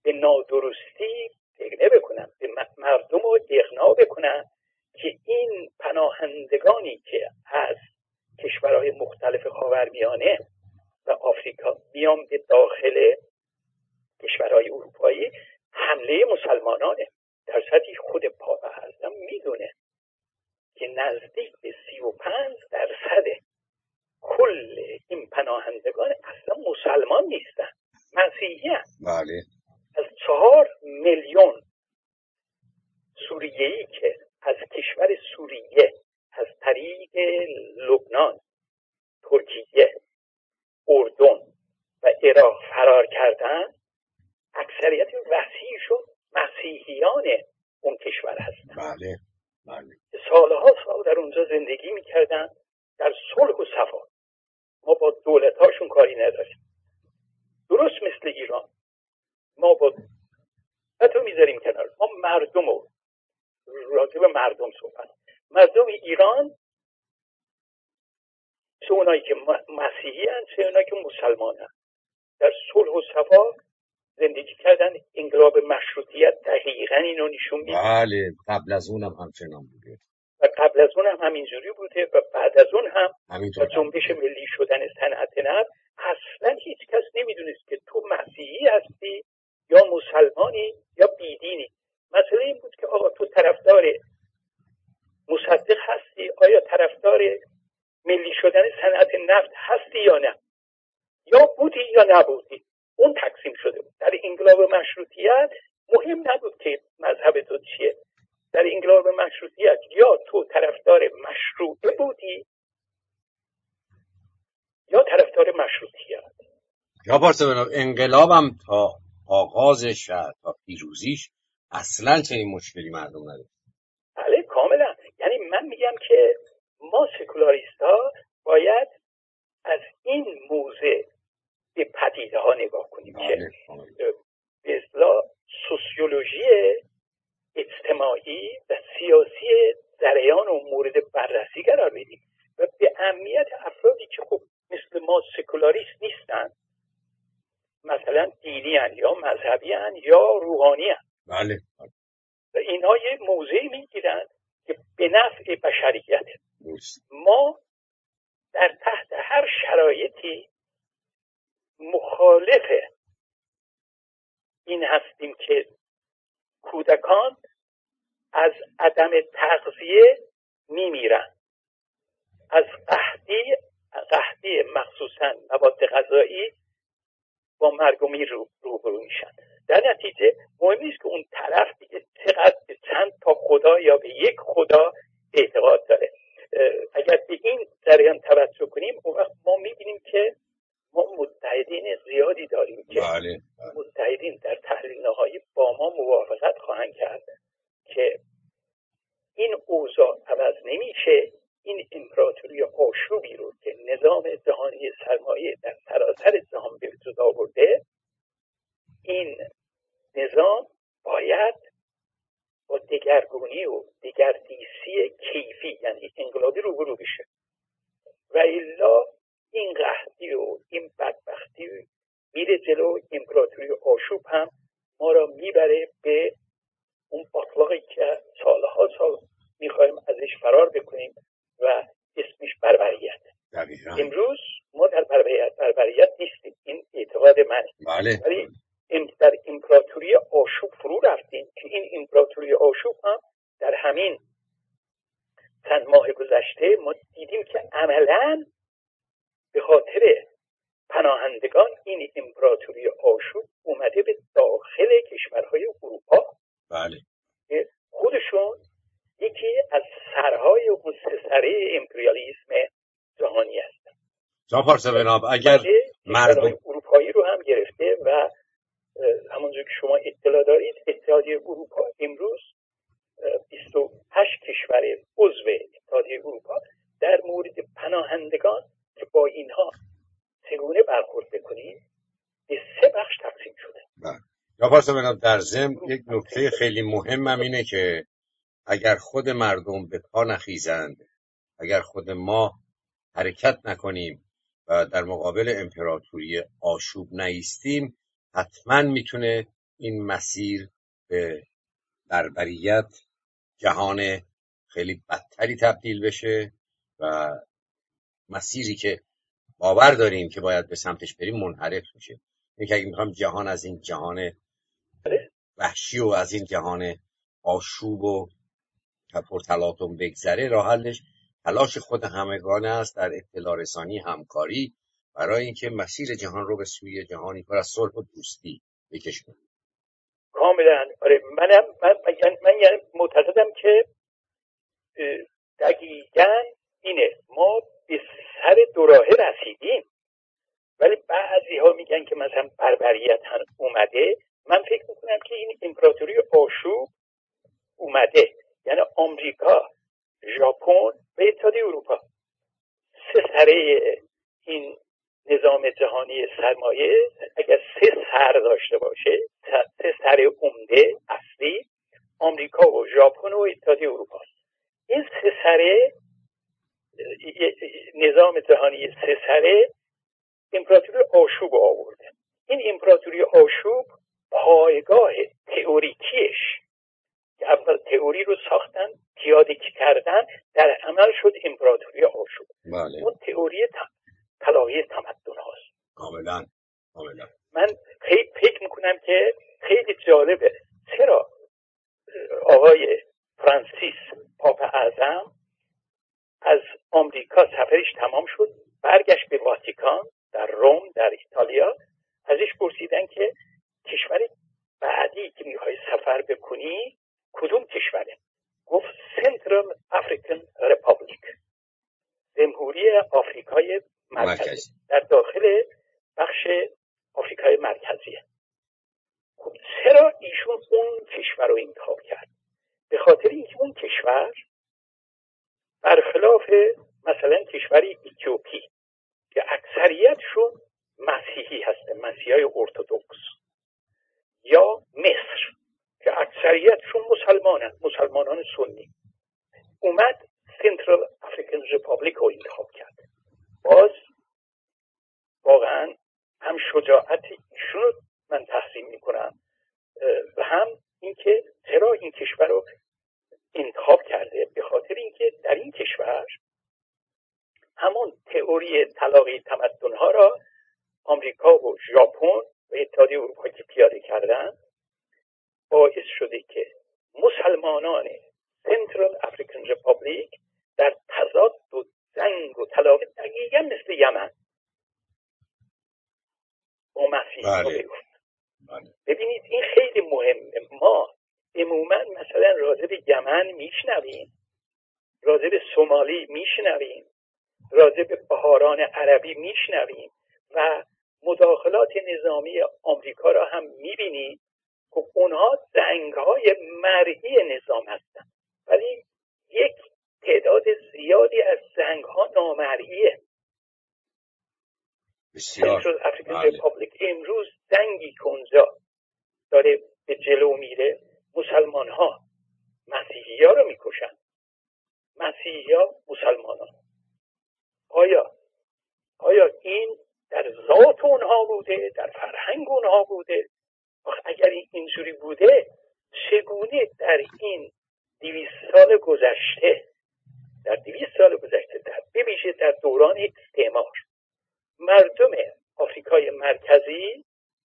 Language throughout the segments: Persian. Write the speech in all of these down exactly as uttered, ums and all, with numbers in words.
به نادرستی فکر بکنن، به مردم رو اقناع بکنن که این پناهندگانی که از کشورهای مختلف خاورمیانه و آفریقا میان به داخل کشورهای اروپایی حمله مسلمانانه. در صورتی خود پاپ اعظم میدونه که نزدیک به سی و پنج درصد کل این پناهندگان اصلا مسلمان نیستن، مسیحی هستن. بله. از چهار میلیون سوریه‌ای که از کشور سوریه از طریق لبنان، ترکیه، اردن و عراق فرار کردن، اکثریت وسیعشون مسیحیان اون کشور هستن. بله بله. سالها سال در اونجا زندگی میکردن در صلح و صفا. ما با دولتاشون کاری نداریم، درست مثل ایران. ما با حتی میذاریم کنار، ما مردم رو راجع به مردم صحبت، مردم ایران چه اونایی که مسیحی هستند چه اونایی که مسلمان هستند در صلح و صفا زندگی کردن. انقلاب مشروطیت دقیقاً اینو نشون میده. بله، قبل از اونم همچنان بوده و قبل از اون هم همینجوری بوده و بعد از اون هم همینطور. جنبش ملی شدن صنعت نفت اصلا هیچ کس نمیدونست که تو مسیحی هستی یا مسلمانی یا بیدینی. مسئله این بود که آقا تو طرفدار مصدق هستی، آیا طرفدار ملی شدن صنعت نفت هستی یا نه، یا بودی یا نبودی. اون تقسیم شده بود. در انقلاب مشروطیت مهم نبود که مذهب تو چیه. در انقلاب مشروطیت یا تو طرفدار مشروطه بودی یا طرفدار مشروطیت. یا پارسا انقلابم تا آغازش تا پیروزیش اصلا چنین مشکلی مردم نداره. بله کاملا. یعنی من میگم که ما سکولاریستا باید از این موضع به پدیده ها نگاه کنیم که به اصطلاح سوسیولوژی اجتماعی و سیاسی جریان و مورد بررسی قرار بدیم و به اهمیت افرادی که خب مثل ما سکولاریست نیستن، مثلا دینی هن یا مذهبی هن یا روحانی هن. بله. و اینها یه موضعی میگیرن که به نفع بشریت. ما در تحت هر شرایطی مخالف این هستیم که کودکان از عدم تغذیه میمیرن، از قحطی قحطی مخصوصا مواد غذایی با مرگ و میر روبرو میشن. در نتیجه مهم نیست که اون طرف دیگه چقدر به چند تا خدا یا به یک خدا اعتقاد داره. اگر به این جریان توجه کنیم اون وقت ما میبینیم که ما متحدین زیادی داریم که بله. متحدین در تحلیل نهایی با ما موافقت خواهند کرد که این اوضاع عوض نمیشه. این امپراتوری آشوبی رو که نظام جهانی سرمایه در سراسر جهان به وجود آورده، این نظام باید با دگرگونی و دگردیسی کیفی یعنی انقلابی روبرو بشه و الا این قحطی و این بدبختی میره جلو. امپراتوری آشوب هم ما را میبره به اون باطلاقی که سالها سال میخوایم ازش فرار بکنیم و اسمش بربریت. امروز ما در بربریت بربریت نیستیم، این اعتقاد منه. بله. ولی در امپراتوری آشوب فرو رفتیم که این امپراتوری آشوب هم در همین چند ماه گذشته ما دیدیم که عملاً به خاطر پناهندگان این امپراتوری آشوب اومده به داخل کشورهای اروپا. بله. خودشون یکی از سرهای اون سره امپریالیسم جهانی هستن. جان پارسا بناب اگر مردم اروپایی رو هم گرفته و همونجور که شما اطلاع دارید اتحادیه اروپا امروز بیست و هشت کشور عضو اتحادیه اروپا در مورد پناهندگان که با اینها چگونه برخورد بکنیم به سه بخش تقسیم شده. جان پارسا بناب در ضمن یک نکته خیلی مهمم اینه که اگر خود مردم به پا نخیزند، اگر خود ما حرکت نکنیم و در مقابل امپراتوری آشوب نایستیم، حتما میتونه این مسیر به بربریت جهان خیلی بدتری تبدیل بشه و مسیری که باور داریم که باید به سمتش بریم منحرف میشه. اینکه اگه میخوام جهان از این جهان وحشی و از این جهان آشوب و پرتلاطم بگذره، راه حلش تلاش خود همگانه است در اطلاع رسانی، همکاری، برای اینکه مسیر جهان رو به سوی جهانی پر از صلح و دوستی بکشونه. کاملا آره. منم من من, من یعنی معتقدم که دقیقاً اینه، ما به سر دوراهه رسیدیم، ولی بعضی ها میگن که مثلا بربریت هم اومده. من فکر میکنم که این امپراتوری آشوب اومده، یعنی آمریکا، ژاپن و اتحادیه اروپا، سه سره این نظام جهانی سرمایه اگر سه سر داشته باشه، سه سر عمده اصلی، آمریکا و ژاپن و اتحادیه اروپا، این سه سره نظام جهانی سه سره امپراتوری آشوب آورده. این امپراتوری آشوب پایگاه تئوریکیش که اول تئوری رو ساختن، پیاده کردن، در عمل شد امپراتوری آشوب. بله. اون تئوری طلایه تمدن هاست. کاملا کاملا. من خیلی فکر میکنم که خیلی جالبه چرا آقای فرانسیس پاپ اعظم از آمریکا سفرش تمام شد، برگشت به واتیکان در روم در ایتالیا. ازش پرسیدن که کشور بعدی که میخوای سفر بکنی کدوم کشوره؟ گفت سنترال افریکن ریپابلیک، جمهوری آفریقای مرکزی، در داخل بخش آفریقای مرکزیه. خب چرا ایشون اون کشور رو انتخاب کرد؟ به خاطر اینکه اون کشور برخلاف مثلا کشور اتیوپی که اکثریتشون مسیحی هستن، مسیحای ارتدوکس، یا مصر که اکثریتشون مسلمانن، مسلمانان سنی، اومد سنترال افریکن ریپابلیک رو انتخاب کرد. باز واقعا هم شجاعت ایشون رو من تحسین میکنم و هم اینکه چرا این کشور رو انتخاب کرده. به خاطر اینکه در این کشور همون تئوری تلاقی تمدن‌ها را آمریکا و ژاپن و اتحادیه اروپا که پیاده کردن باعث شده که مسلمانان سنترال افریکن ریپابلیک در تضاد و جنگ و تلاقی دقیقا مثل یمن با مسیحی‌ها بیفتن. ببینید این خیلی مهمه. ما عموما مثلا راجع به یمن میشنویم، راجع به سومالی میشنویم، راجع به بهاران عربی میشنویم و مداخلات نظامی آمریکا را هم میبینیم که اونها جنگ‌های مرئی نظام هستن، ولی یک تعداد زیادی از جنگ‌ها نامرئیه. سنترال افریکن ریپابلیک امروز جنگی که اونجا داره به جلو میره، مسلمان ها مسیحی ها رو میکشن، مسیحی ها مسلمان ها. آیا آیا این در ذات اونها بوده، در فرهنگ اونها بوده؟ اگر اینجوری بوده چگونه در این دویست سال گذشته در دویست سال گذشته در بویژه در دوران استعمار مردم آفریقای مرکزی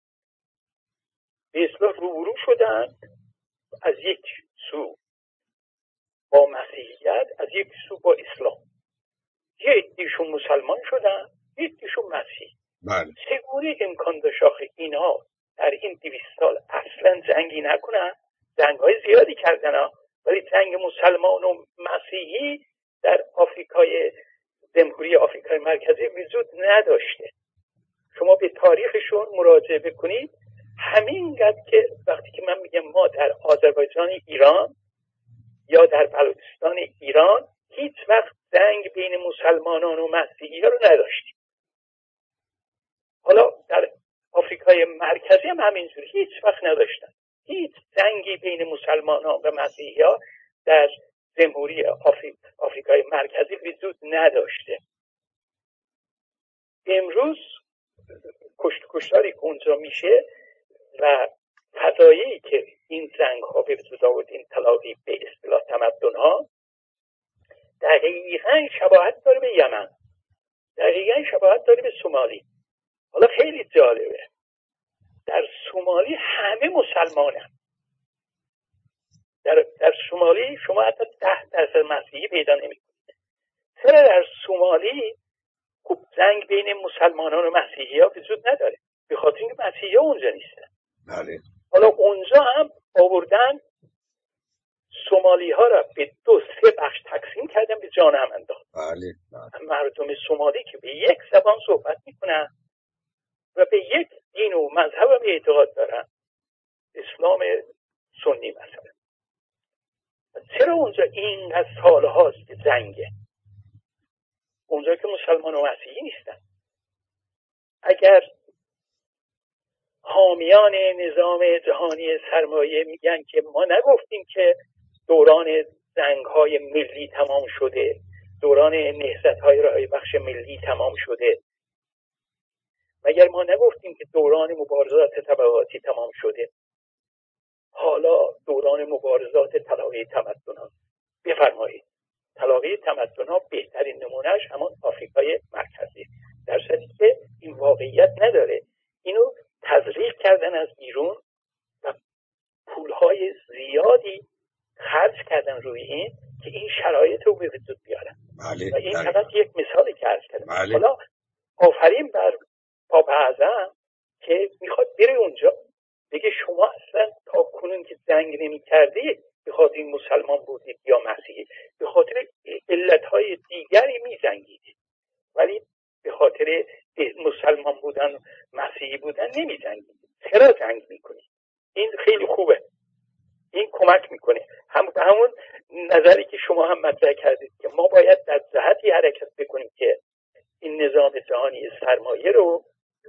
به اصطلاح روبرو شدن، از یک سو با مسیحیت، از یک سو با اسلام. یه عده‌شون مسلمان شدن، یه عده‌شون مسیحی. بله. چگونه امکان داشت آخه اینها در این دویست سال اصلا جنگی نکنن؟ جنگ‌های زیادی کردن ها، ولی جنگ مسلمان و مسیحی در آفریقای جمهوری آفریقای مرکزی وجود نداشته. شما به تاریخشون مراجعه بکنید، همینقدر که وقتی که من میگم ما در آذربایجان ایران یا در بلوچستان ایران هیچ وقت جنگ بین مسلمانان و مسیحی ها رو نداشتیم. حالا در آفریقای مرکزی هم همینجوری هیچ وقت نداشتن. هیچ جنگی بین مسلمانان و مسیحی ها در جمهوری آفریق... آفریقای مرکزی وجود نداشته. امروز کشت کشتاری که اونجا میشه و فضایی که این زنگ ها به وجود آورد، این تلاقی به اصطلاح تمدن ها، دقیقاً شباهت داره به یمن، دقیقاً شباهت داره به سومالی. حالا خیلی جالبه، در سومالی همه مسلمانن. در در سومالی شما حتی ده درصد مسیحی پیدا نمی‌کنید. چرا در سومالی خب جنگ بین مسلمانان و مسیحی ها وجود نداره؟ به خاطر اینکه مسیحی ها اونجا نیستن. بله. حالا اونجا هم آوردن سومالی ها را به دو سه بخش تقسیم کردن، به جان هم انداخت. بله. بله. مردم سومالی که به یک زبان صحبت میکنن و به یک دین و مذهب هم اعتقاد دارن، اسلام سنی مثلا. چرا اونجا اینقدر سال هاست که جنگه؟ اونجا که مسلمان و مسیحی نیستن. اگر حامیان نظام جهانی سرمایه میگن که ما نگفتیم که دوران جنگ‌های ملی تمام شده، دوران نهضت‌های رای بخش ملی تمام شده، مگر ما نگفتیم که دوران مبارزات طبقاتی تمام شده، حالا دوران مبارزات تلاقی تمدن‌ها؟ بفرمایید. تلاقی تمدن‌ها بهترین نمونهش همون آفریقای مرکزی، در صورتی که این واقعیت نداره. اینو تزریق کردن از بیرون و پولهای زیادی خرج کردن روی این که این شرایط رو به وجود بیارن. بله. و این بله. فقط یک مثالی که عرض کردم. بله. حالا آفرین بر پاپ اعظم که میخواد بره اونجا بگه شما اصلا تا کنون که جنگ نمی کردید به خاطر این مسلمان بودید یا مسیحی، به خاطر علتهای دیگری می جنگیدید، ولی به خاطر مسلمان بودن مسیحی بودن نمی جنگیدید. چرا جنگ میکنید؟ این خیلی خوبه، این کمک میکنه. هم به همون نظری که شما هم مطرح کردید که ما باید در جهتی حرکت بکنیم که این نظام جهانی سرمایه رو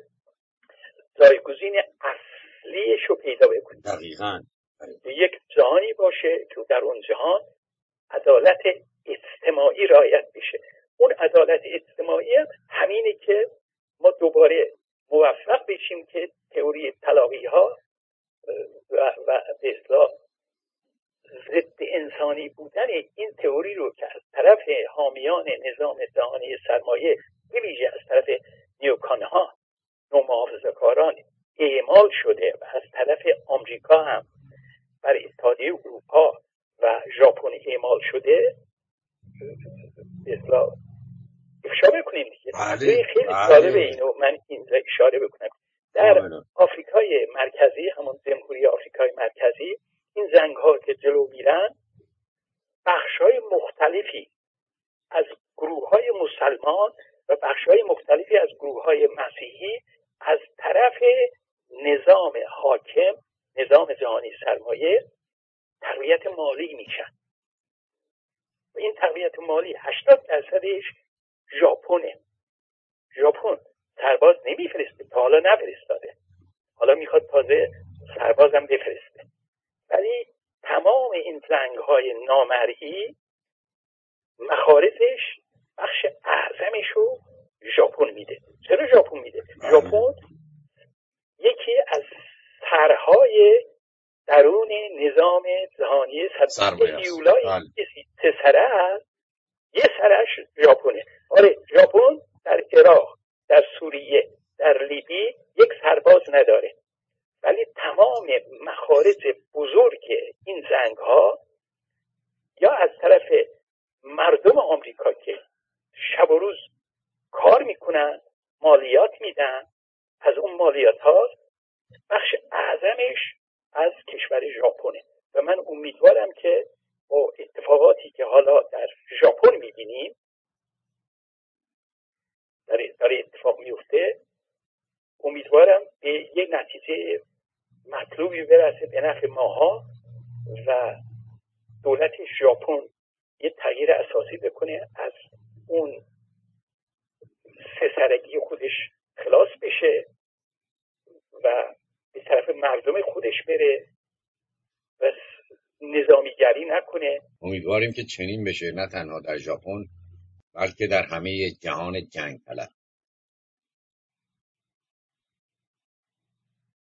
جایگزین اصلیش رو پیدا بکنیم. دقیقاً. یک جهانی باشه که در اون جهان عدالت اجتماعی رعایت بشه. اون عدالت اجتماعی همینه که ما دوباره موفق بشیم که تئوری تلاقی ها و و به اصطلاح ضد انسانی بودن این تئوری رو که از طرف حامیان نظام جهانی سرمایه به ویژه از طرف نیوکان ها، نومحافظه‌کاران اعمال شده و از طرف آمریکا هم بر اتحادیه اروپا و ژاپن اعمال شده، به اصطلاح افشا بکنیم دیگه. بله. خیلی بله. جالبه اینو من اینجا اشاره بکنم. در بله. آفریقای مرکزی، همون جمهوری آفریقای مرکزی، این زنگ ها که جلو میرن، بخش های مختلفی از گروه های مسلمان و بخش های مختلفی از گروه های مسیحی از طرف نظام حاکم، نظام جهانی سرمایه، تقویت مالی میشن. و این تقویت مالی هشتاد درصدش ژاپنه. ژاپن سرباز نمیفرسته، تا حالا نفرستاده، حالا میخواد تازه سربازم بفرسته. ولی تمام این جنگ های نامرئی مخارجش بخش اعظمش رو ژاپن میده. چرا ژاپن میده؟ ژاپن یکی از سرهای درون نظام جهانی سرمایه هیولای سه سره است، یه سرش ژاپنه. آره، ژاپن در عراق، در سوریه، در لیبی یک سرباز نداره، ولی تمام مخارج بزرگ این جنگ ها یا از طرف مردم آمریکا که شب و روز کار میکنن، مالیات میدن، از اون مالیات ها بخش اعظمش از کشور ژاپنه. و من امیدوارم که با اتفاقاتی که حالا در ژاپن میبینیم داره اتفاق میفته، امیدوارم به یک نتیجه مطلوبی برسه به نفع ماها و دولت ژاپن یه تغییر اساسی بکنه، از اون سه سرگی خودش خلاص بشه و به طرف مردم خودش بره و نظامیگری نکنه. امیدواریم که چنین بشه، نه تنها در ژاپن بلکه در همه جهان جنگ طلب.